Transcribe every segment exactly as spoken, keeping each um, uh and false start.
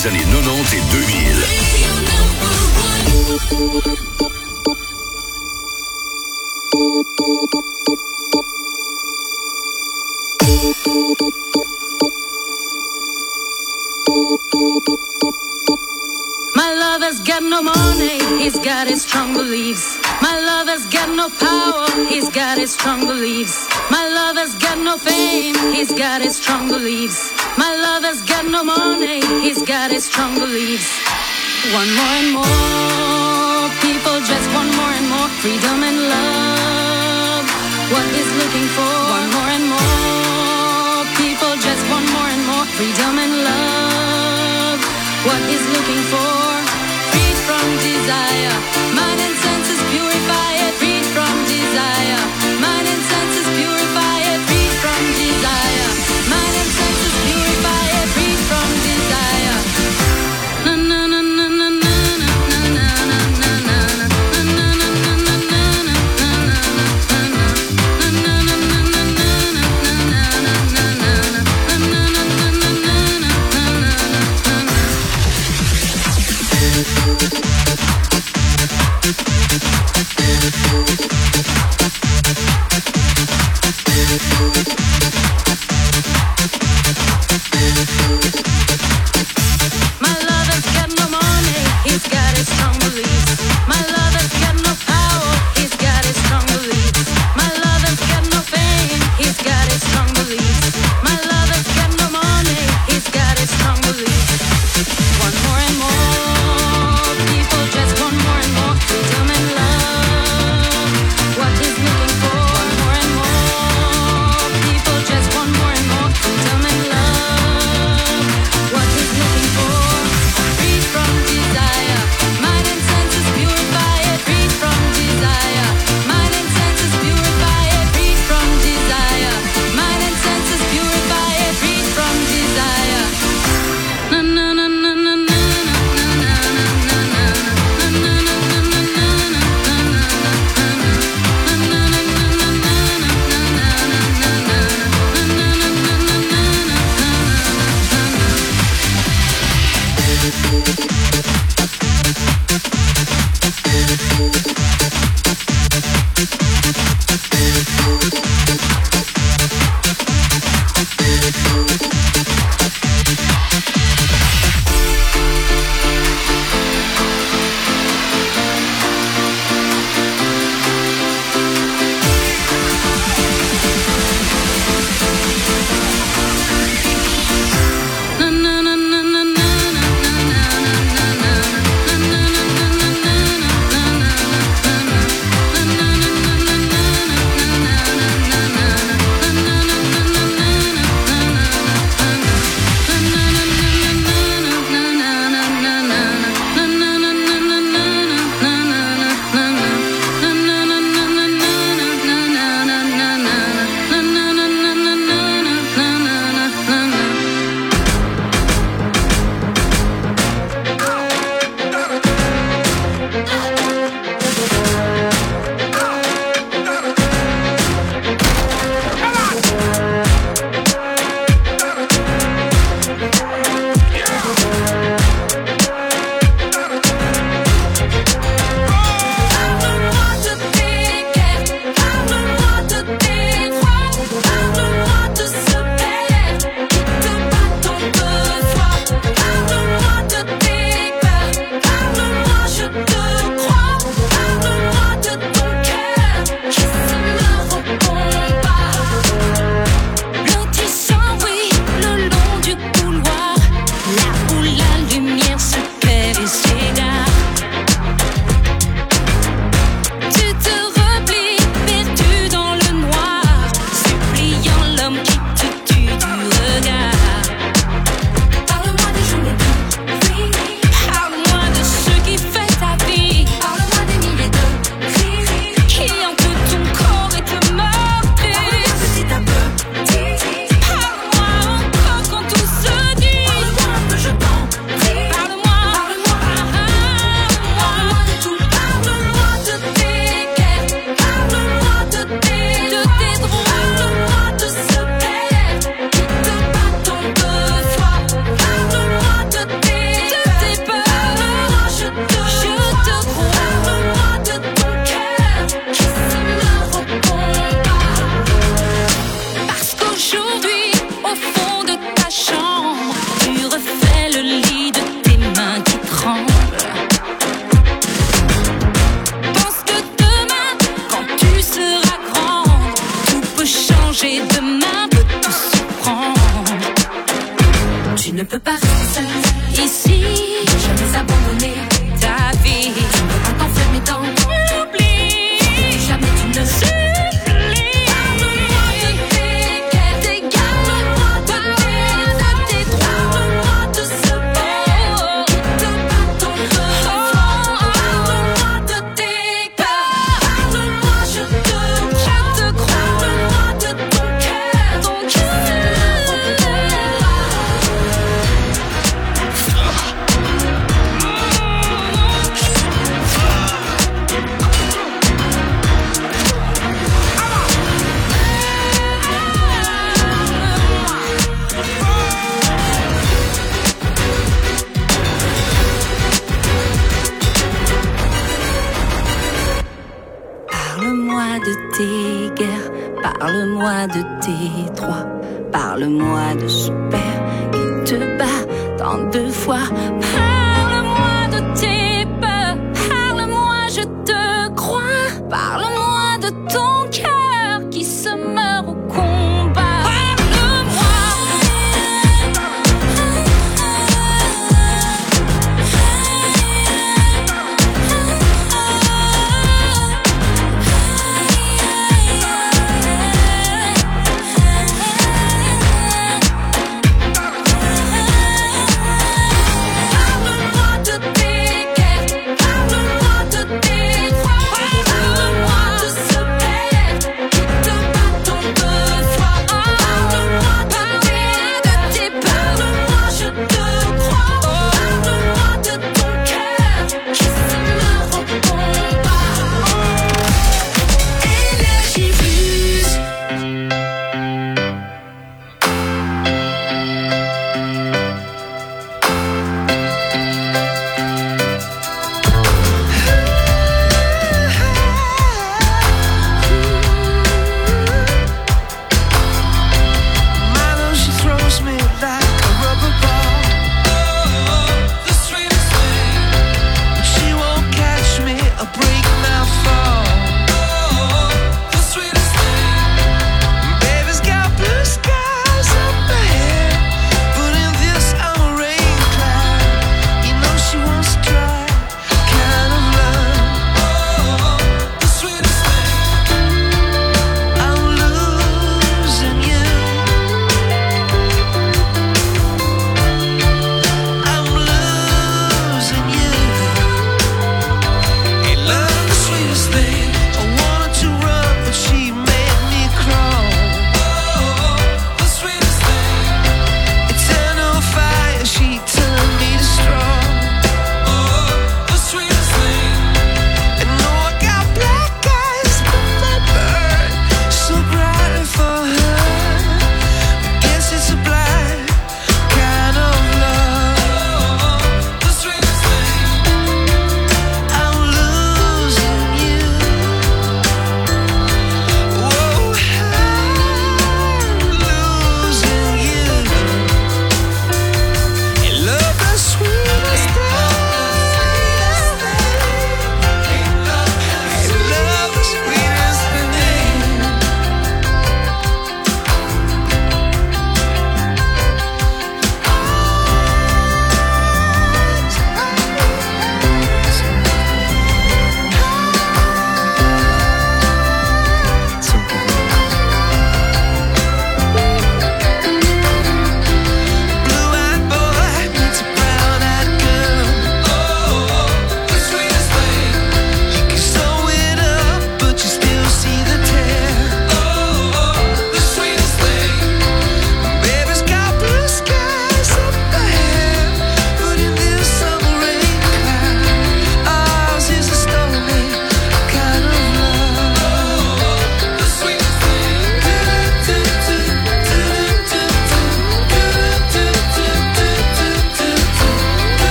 des années quatre-vingt-dix et deux mille. My lover's got no money, he's got his strong beliefs. My lover's got no power, he's got his strong beliefs. My lover's got no fame, he's got his strong beliefs. My lover's got no money, he's got his strong beliefs. One more and more, people just want more and more freedom and love. What he's looking for, one more and more, people just want more and more freedom and love. What he's looking for, freed from desire, mind and senses purify it, freed from desire, mind and senses purify it, freed from desire, mind and senses purify it, freed from desire. Na na na na na na na na na na na na. My lover's got no money, he's got his strong beliefs. My lover's got no power, he's got his strong beliefs. My lover's got no fame, he's got his strong beliefs. My lover's got no money, he's got his strong beliefs. One more and more, people just want more and more freedom and love. What he's looking for, one more and more, people changer demain peut tout surprendre. Tu ne peux pas rester seule ici, jamais abandonner ta vie. Tu ne peux pas t'enfermer dans l'oubli, jamais tu ne sais. Parle-moi de tes droits, parle-moi de son père, il te bat tant de fois. Parle-moi de tes peurs, parle-moi, je te crois. Parle-moi de ton cœur qui se meurt au combat. Parle-moi de tes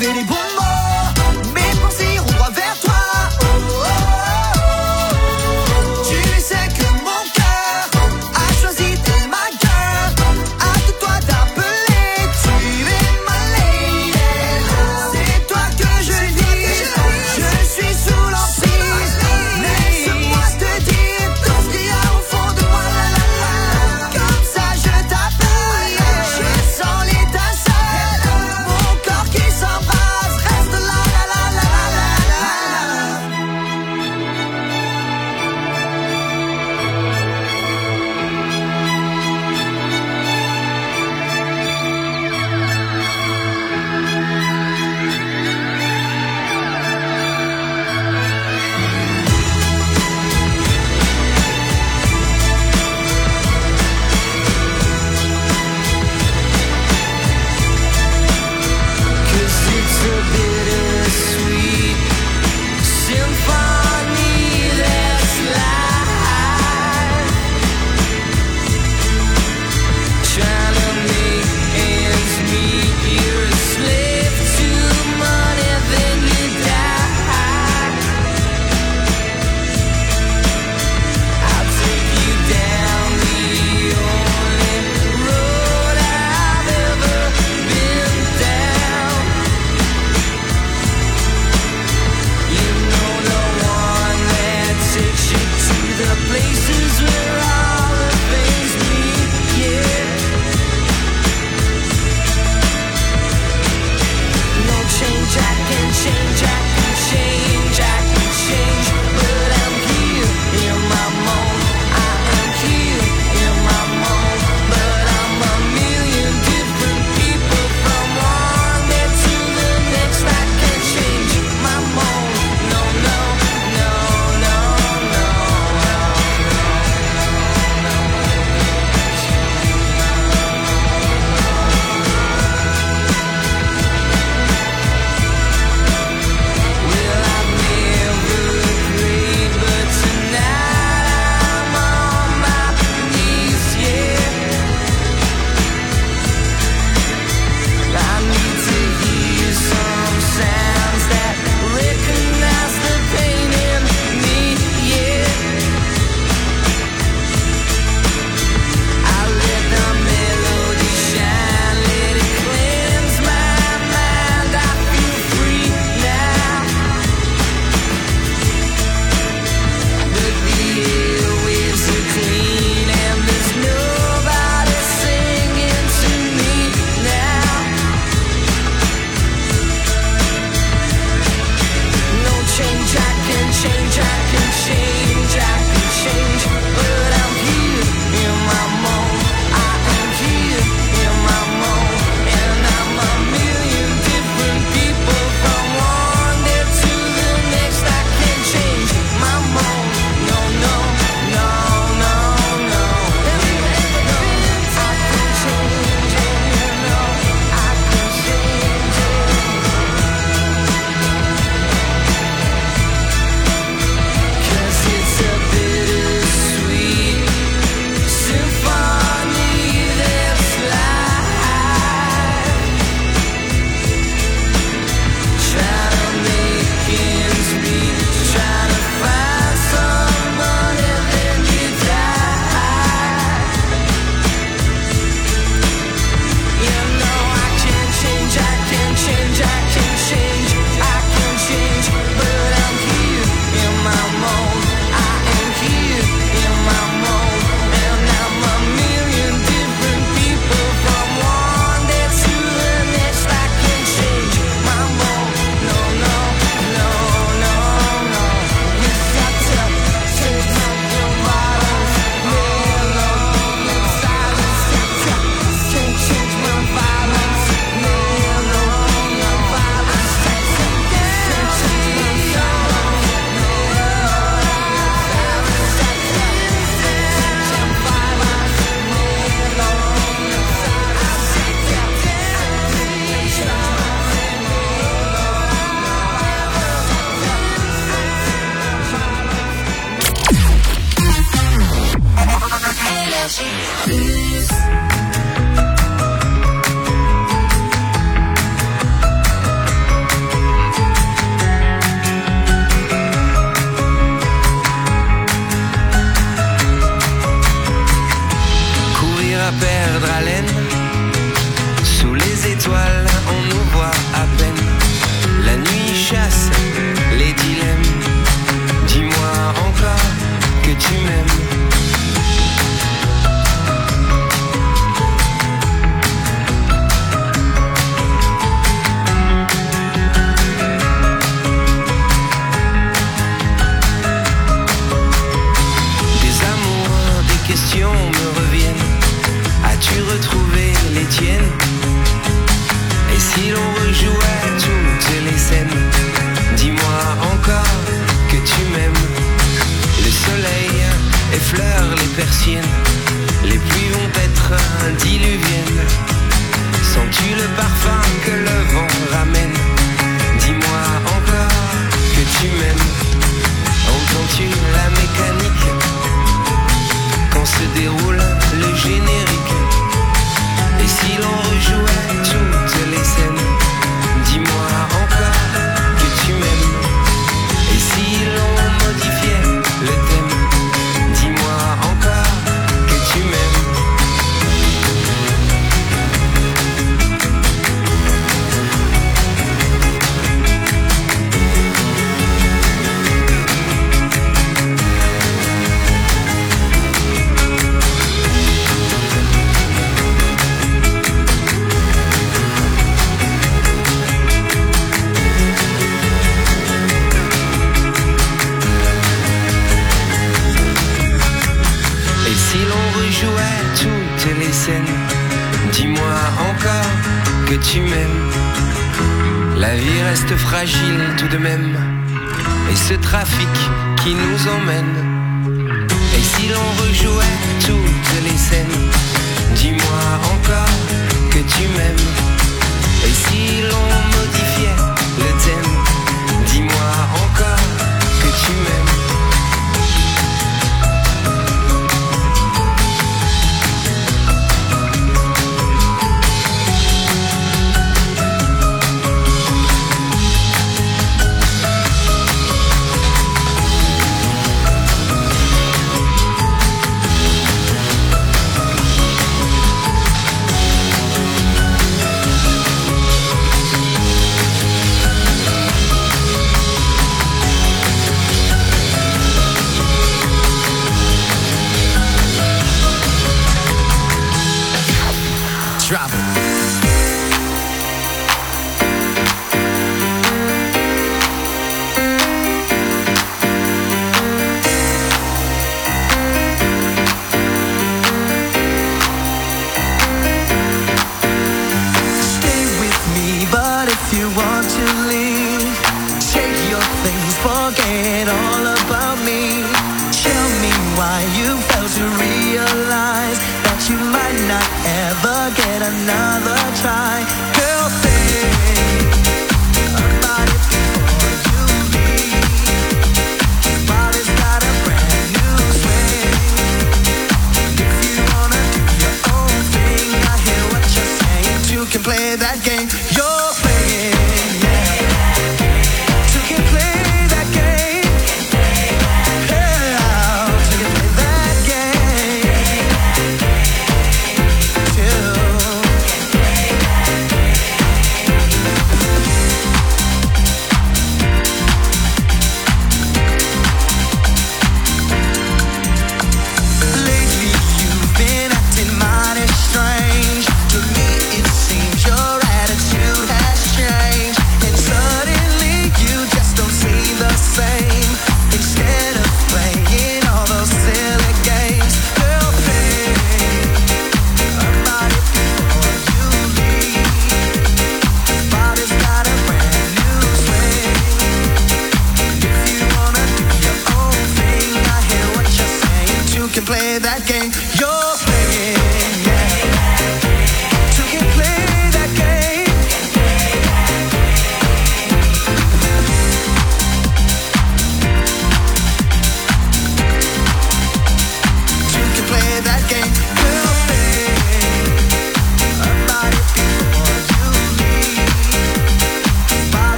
trouver les bons mots. Mes pensées iront droit vers toi. Oh, oh, oh, oh. Tu sais que mon cœur a choisi tes ma girl. Hâte toi d'appeler, tu es ma lady. C'est toi que je vis, je suis sous l'emprise. Laisse-moi te dire tout ce qu'il y a au fond de moi. La, la, la. Comme ça je t'appelle, je sens l'étincelle, mon corps qui s'embrase. tu m'aimes. Me reviennent. As-tu retrouvé les tiennes? Et si l'on rejouait toutes les scènes? Dis-moi encore que tu m'aimes. Le soleil effleure les persiennes, les pluies vont être diluviennes. Sens-tu le parfum que le vent ramène? Dis-moi encore que tu m'aimes. Entends-tu la mécanique quand se déroule le générique? Et si l'on rejouait toutes les scènes? Dis-moi encore que tu m'aimes. Et si l'on modifiait le thème? Dis-moi encore que tu m'aimes. Toutes les scènes, dis-moi encore que tu m'aimes. La vie reste fragile tout de même, et ce trafic qui nous emmène. Et si l'on rejouait toutes les scènes? Dis-moi encore que tu m'aimes. Et si l'on modifiait le thème? Dis-moi encore que tu m'aimes.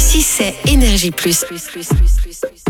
Ici, c'est Énergie Plus. Plus, plus, plus, plus, plus.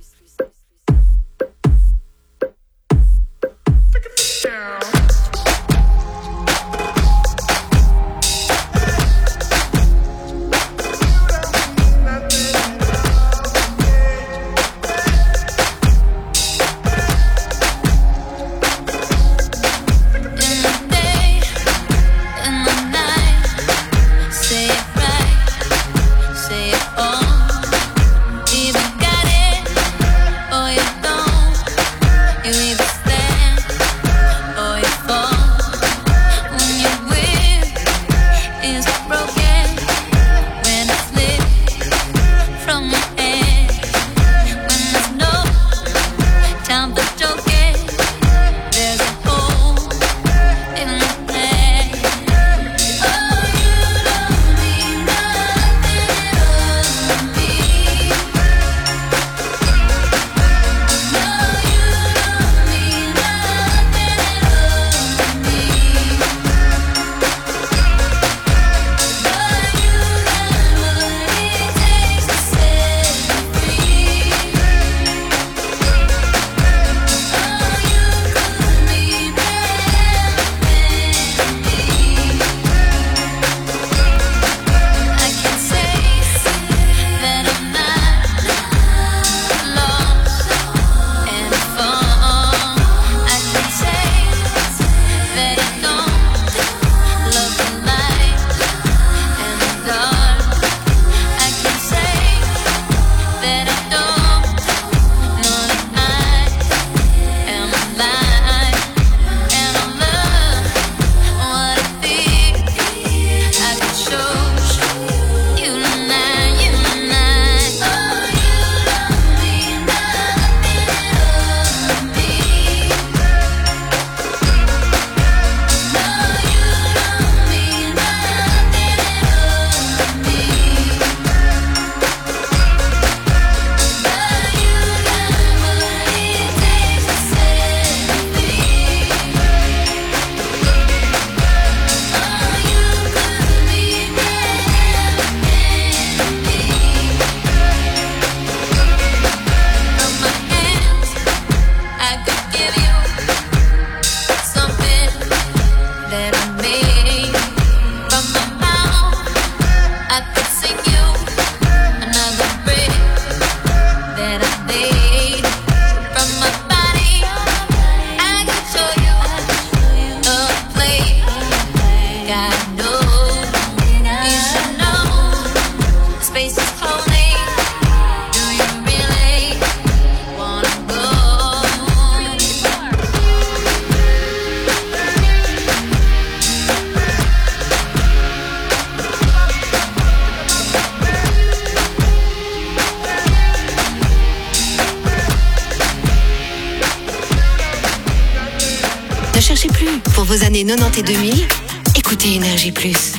Pour vos années quatre-vingt-dix et deux mille, écoutez Énergie Plus.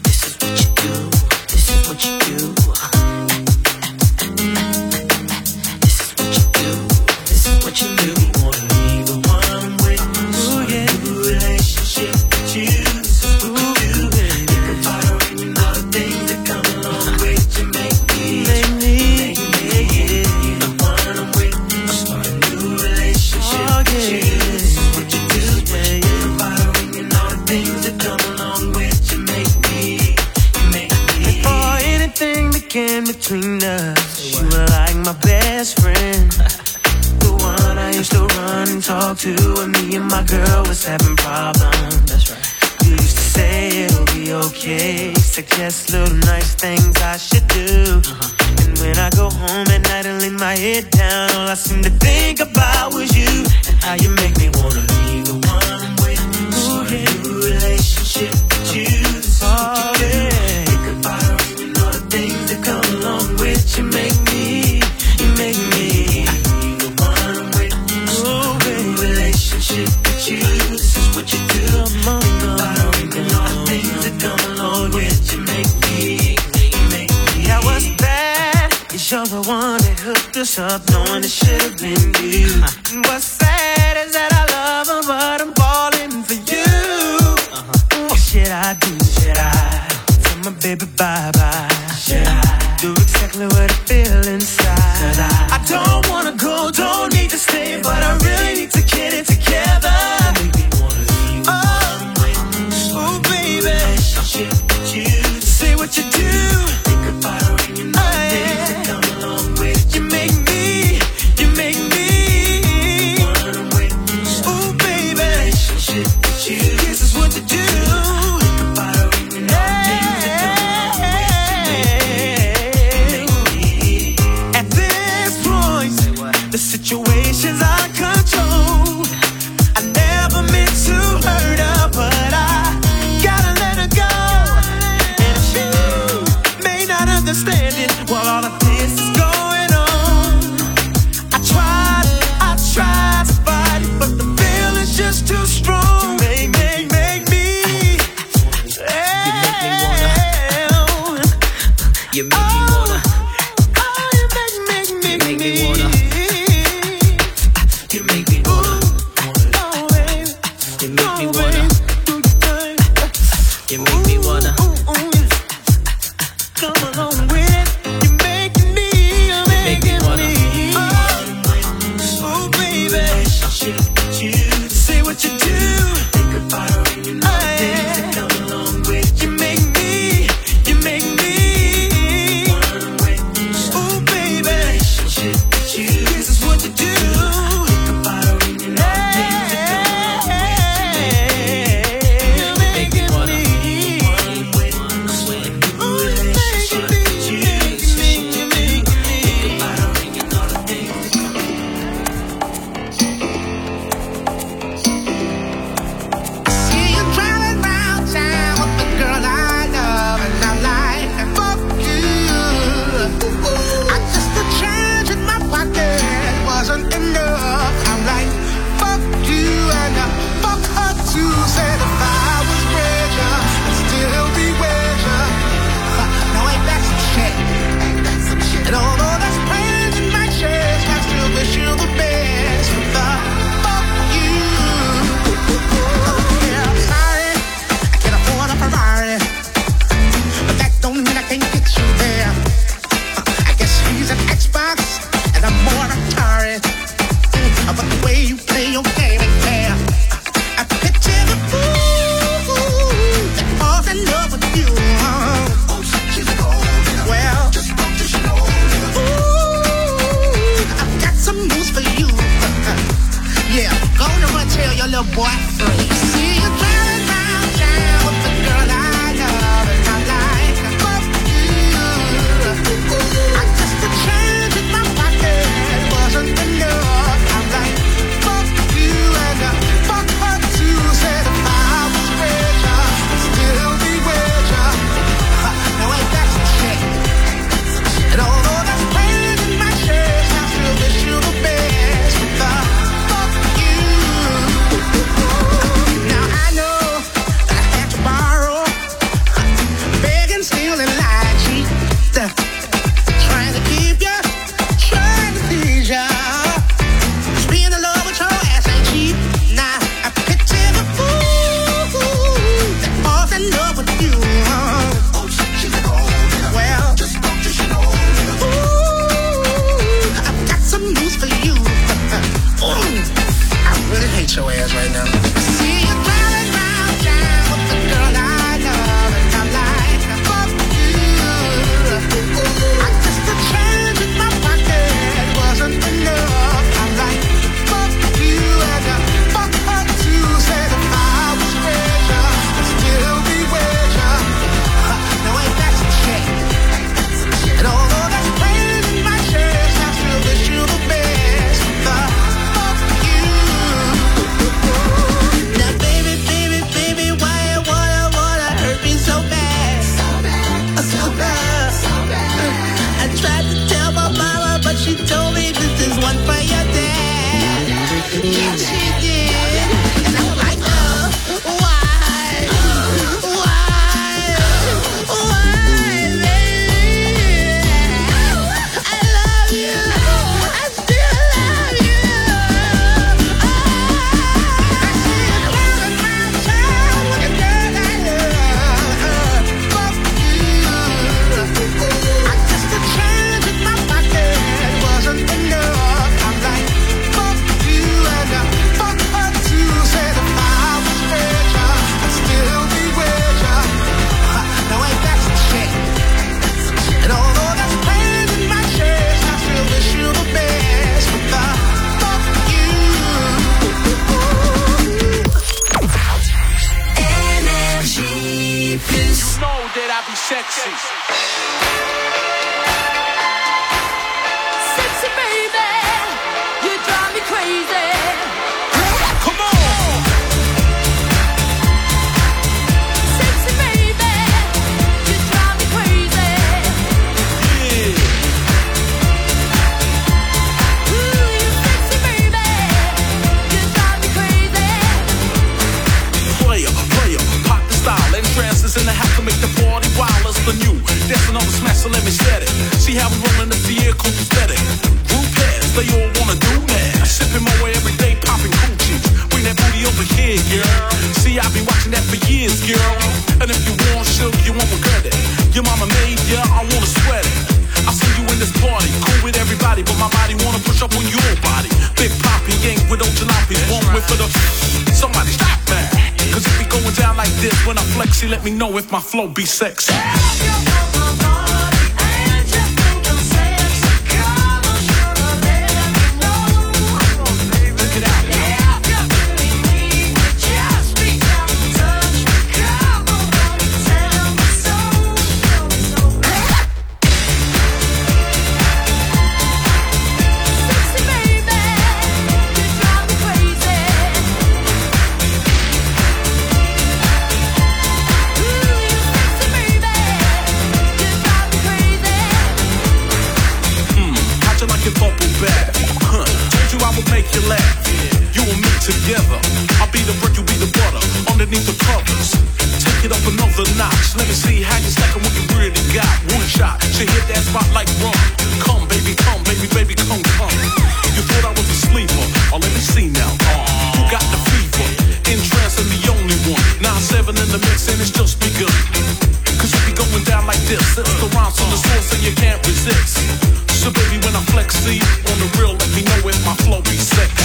Between us, you were like my best friend, the one I used to run and talk to when me and my girl was having problems. That's right. You used to say it'll be okay, suggest little nice things I should do. Uh-huh. And when I go home at night and lay my head down, all I seem to think about was you and how you make me wanna leave the one I'm with. Start a new relationship with you. This is what you do. Think about her and all the things that come along with you. Make me, you make me the one I'm with. Start a new relationship with you. This is what you do. Think about her and all the things that come along with you. Make me, you make me. I was bad. You're the one that hooked us up, knowing it should have been you. And what's sad is that I love her, but I'm falling for you. Uh-huh. What should I do? Should I tell my baby bye-bye? Should I do exactly all of this is going on. I tried, I tried to fight it, but the feeling's just too strong. Make, make, make me. You make me wanna. You make me wanna. Oh, you make, make, make, you make me wanna. You make me wanna. Oh, baby. You make me wanna. You make me wanna. Come along with it. You make me, you make me wanna. Oh, baby. Say what you do. Think about her and you know things that come along with. You make me, you make me. Oh, baby. This is what you do. Think about her and you know things that come along with. You make me wanna. Fuck you. See how we rollin' if the air cool pathetic. Group heads, they all wanna do that. Sippin' my way every day, poppin' coochies. Bring that booty over here, girl. See, I've been watching that for years, girl. And if you want silk, you won't regret it. Your mama made ya, I wanna sweat it. I see you in this party, cool with everybody, but my body wanna push up on your body. Big Poppy ain't with old jalopies, one with for the. Somebody stop that. Cause if we going down like this, when I flexy, let me know if my flow be sexy. Together, I'll be the bread, you be the butter. Underneath the covers, take it up another notch. Let me see how you stackin' what you really got. One shot, she hit that spot like rum. Come, baby, come, baby, baby, come, come. You thought I was a sleeper? Oh, let me see now. Oh, you got the fever, interest in the only one. Nine seven in the mix and it's just begun. Cause if we going down like this, it's the rhymes from the source and you can't resist. So baby, when I flex, see on the real, let me know if my flow be sexy.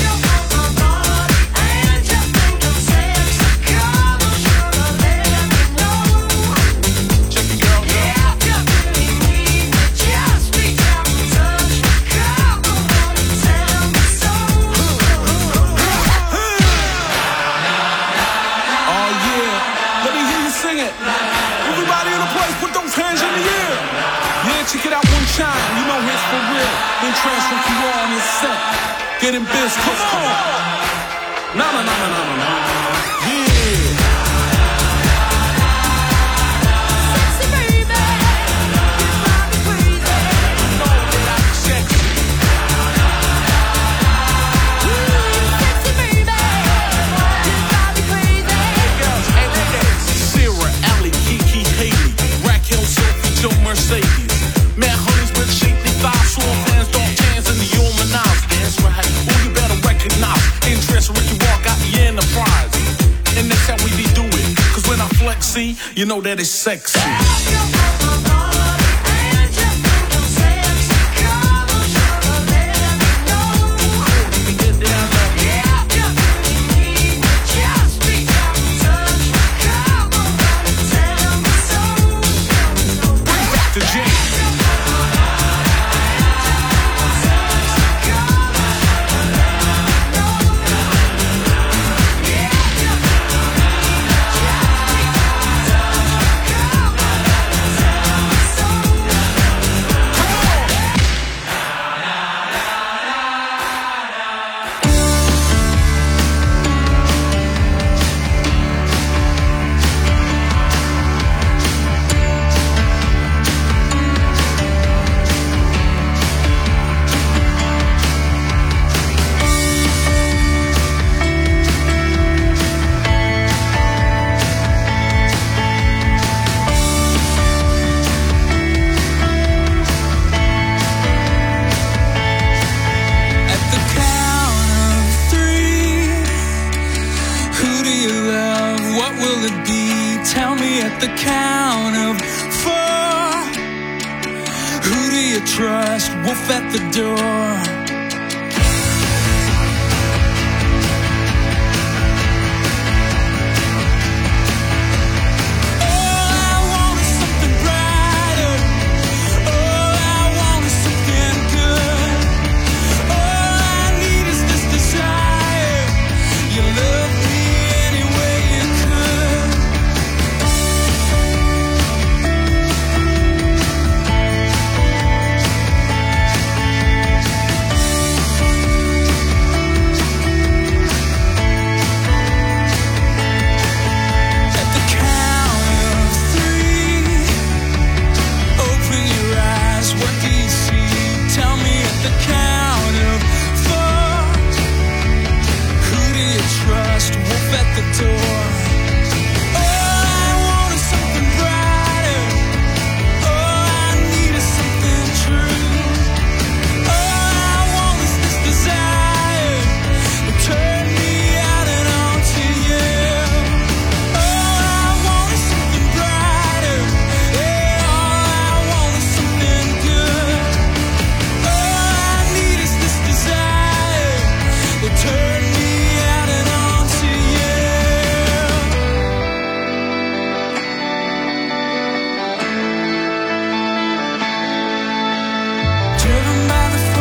Check it out one time, you know it's for real. Then transfer to you on this set. Getting biz, come on. No, no, no, no, no, no, no. Yeah. Sexy baby, you drive me crazy. You know that I'm sexy. Sexy baby, you drive me crazy. Hey girls, hey ladies. Sarah, Allie, Kiki, Haley, Raquel, Sophie, Joe, Mercedes. Man, honeys with shapely thighs, sore fans, dark tans, and the human eyes. That's right, who you better recognize. Interest when you walk out the enterprise. And that's how we be doing. Cause when I flex, see, you know that it's sexy. Trust, wolf at the door. Oh, I wanted something brighter. Oh, I needed something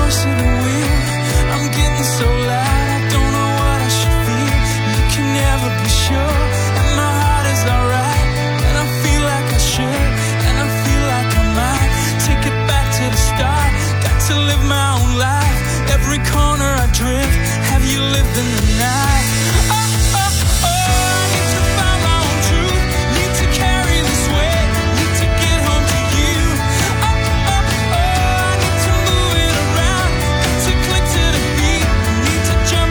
horse in a wheel. I'm getting so loud, I don't know what I should feel. You can never be sure, and my heart is alright, and I feel like I should, and I feel like I might take it back to the start. Got to live my own life. Every corner I drift, have you lived in the night? Oh, oh, oh, I need to find my own truth. Need to carry this weight. Need to get home to you. Oh, oh, oh, I need to move it around. Got to click to the beat. Need to jump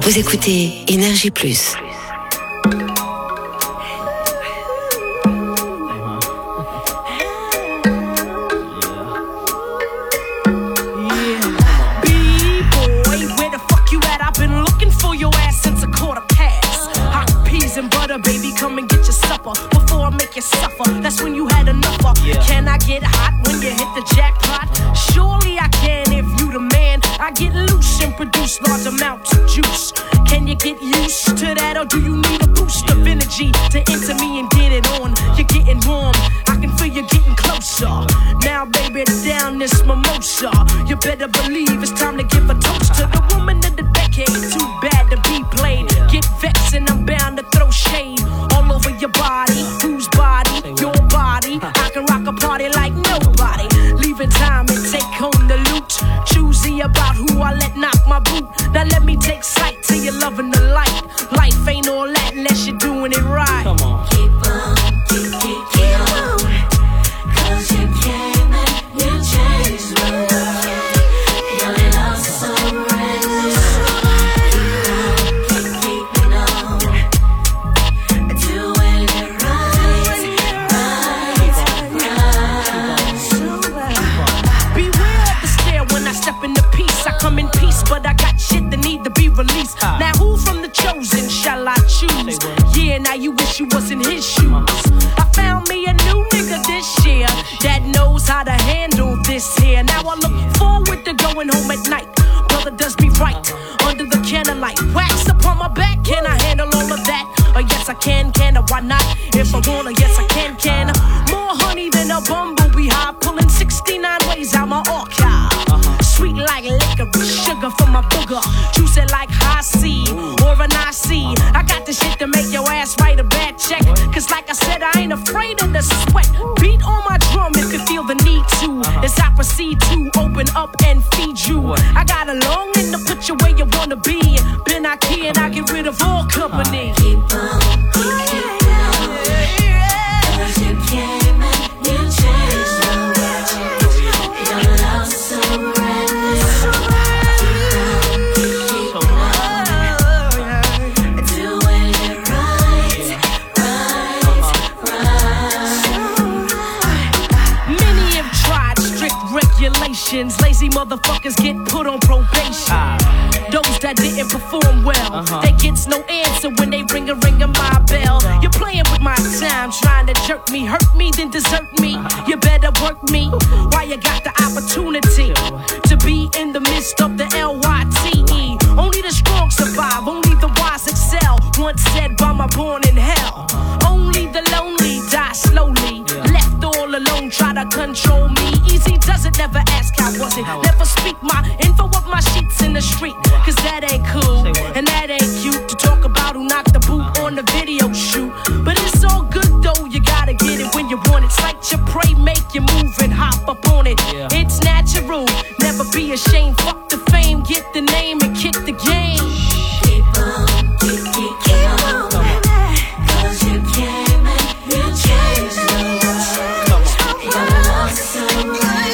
Vous écoutez Énergie Plus. Baby, come and get your supper before I make you suffer. That's when you had enough of. Yeah. Can I get hot when you hit the jackpot? Surely I can if you the man. I get loose and produce large amounts of juice. Can you get used to that, or do you need a boost of energy to enter me and get it on? You're getting warm, I can feel you getting closer. Now, baby, down this mimosa. You better believe it's time to give a toast to the woman of the decade. Too bad to be played. Get vexed and I'm bound to throw shade all over your body. Whose body? Your body. I can rock a party like nobody. Leaving time and take home the loot. Choosy about who I let knock my boot. Now let me take sight till you're loving the light. Life ain't all that unless you're doing it right. Come on. Keep on, keep, keep, keep on. Cause you came and you changed my life. Your love so reckless. Keep, keeping on. Doing it right, right, right. Beware of the stare when I step in the peace. I come in peace, but I got shit that need to be released. Now who from the chosen shall I choose? Yeah, now you wish you was in his shoes. I found me a new nigga this year that knows how to handle this here. Now I look forward to going home at night. Brother does me right under the candlelight. Wax upon my back, can I handle all of that? Oh yes I can, can I, why not? If I wanna, yes I can, can I? More honey than a bumblebee hive, pulling sixty-nine ways out my archive. Sweet like licorice, sugar from my booger. Juicy like high C or an I C. I got the shit to make your ass write a bad check. Cause like I said, I ain't afraid of the sweat. Beat on my drum if you feel the need to. As I proceed to open up and feed you. I got a longing to put you where you wanna be. Been I key and I get rid of all company. Keep on, keep, keep on. Cause you came and you changed my life. Your love so reckless. Keep on, keep on. Doing it right, right, right. Many have tried strict regulations. Lazy motherfuckers get put on probation. Those that didn't perform well, uh-huh. They gets no answer when they ring a ring of my bell. You're playing with my time, trying to jerk me, hurt me, then desert me. Uh-huh. You better work me while you got the opportunity to be in the midst of the L Y T E. Only the strong survive, only the wise excel. Once said by my born in hell. Uh-huh. Only the lonely die slowly. Yeah. Left all alone, try to control me. Easy does it, never ask how was it. Never speak my info of my sheets in the street. Cause that ain't cool, and that ain't cute. To talk about who knocked the boot on the video shoot. But it's all good though, you gotta get it when you want it. Sight your prey, make you move and hop up on it. Yeah. It's natural, never be ashamed. Fuck the fame, get the name and kick the game. Keep on, keep, keep, keep on. Cause you came and you changed the world. Your love so right.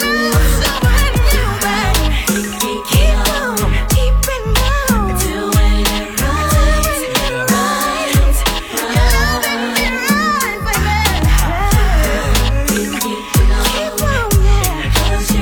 Cause you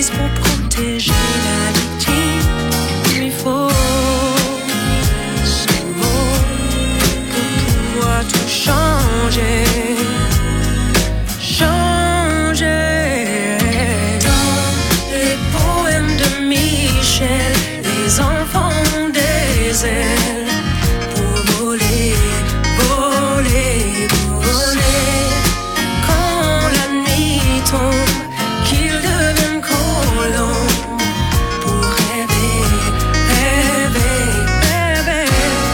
brise pour protéger la victime. Il faut ce mot pour pouvoir tout changer. Changer. Dans les poèmes de Michel, les enfants ont des ailes pour voler, voler, voler. Quand la nuit tombe, qu'ils deviennent colons pour rêver, rêver, rêver.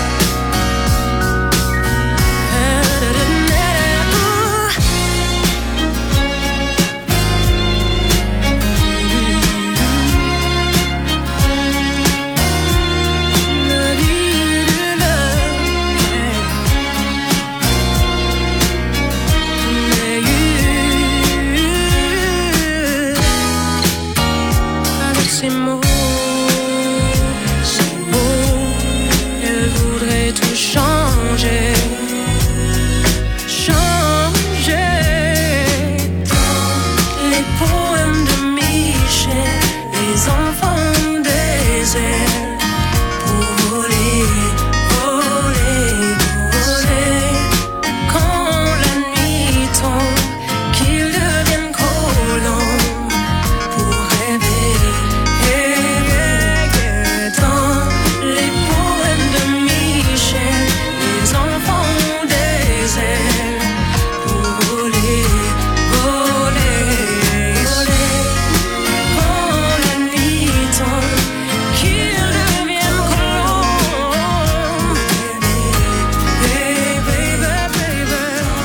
Avec ces mots, ces mots, elle voudrait tout changer. Changer. Dans les poèmes de Michel, les enfants ont des ailes pour voler, voler, voler. Quand la nuit tombe, qu'ils deviennent colons pour rêver, rêver. Dans les poèmes de Michel, les enfants ont des ailes pour voler, voler, voler. Quand la nuit tombe, qu'ils deviennent colons. Baby, baby, baby.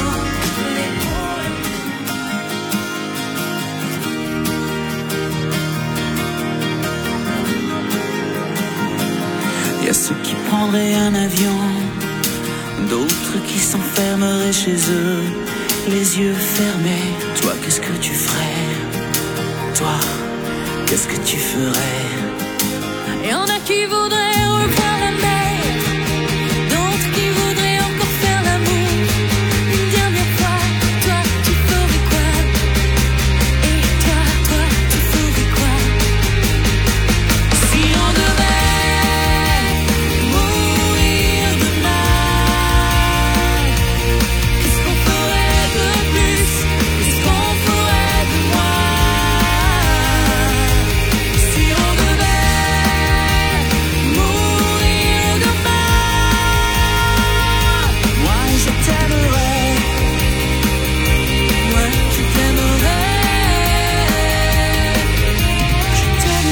Y a ceux qui prendraient un avion, d'autres qui s'enfermeraient chez eux, les yeux fermés. Toi, qu'est-ce que tu ferais? Toi, qu'est-ce que tu ferais? Y'en a qui voudraient revoir la mer, d'autres qui voudraient encore faire l'amour une dernière fois. Toi, tu ferais quoi? Et toi, toi, tu ferais quoi? Si on devait mourir demain, qu'est-ce qu'on ferait de plus? Qu'est-ce qu'on ferait de moins? Si on devait mourir demain, Moi, je t'aimerais. moi je t'aimerais, je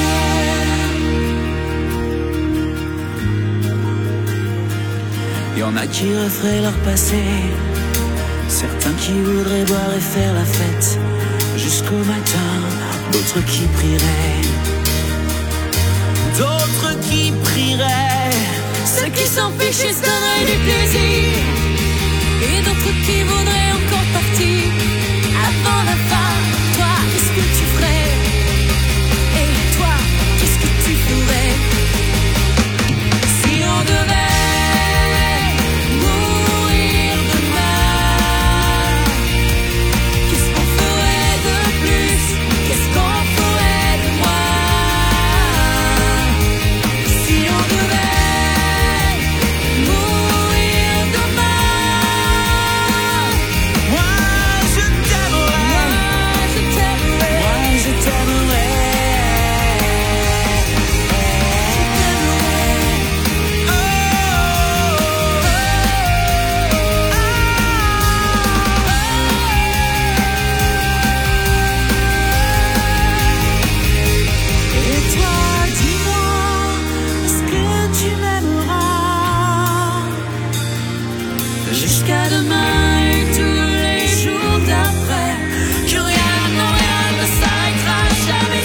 t'aimerais. Y en a qui referaient leur passé, certains qui voudraient boire et faire la fête jusqu'au matin, d'autres qui prieraient, d'autres qui prieraient. Ceux qui s'en fichent et se donneraient du plaisir, et d'autres qui voudraient encore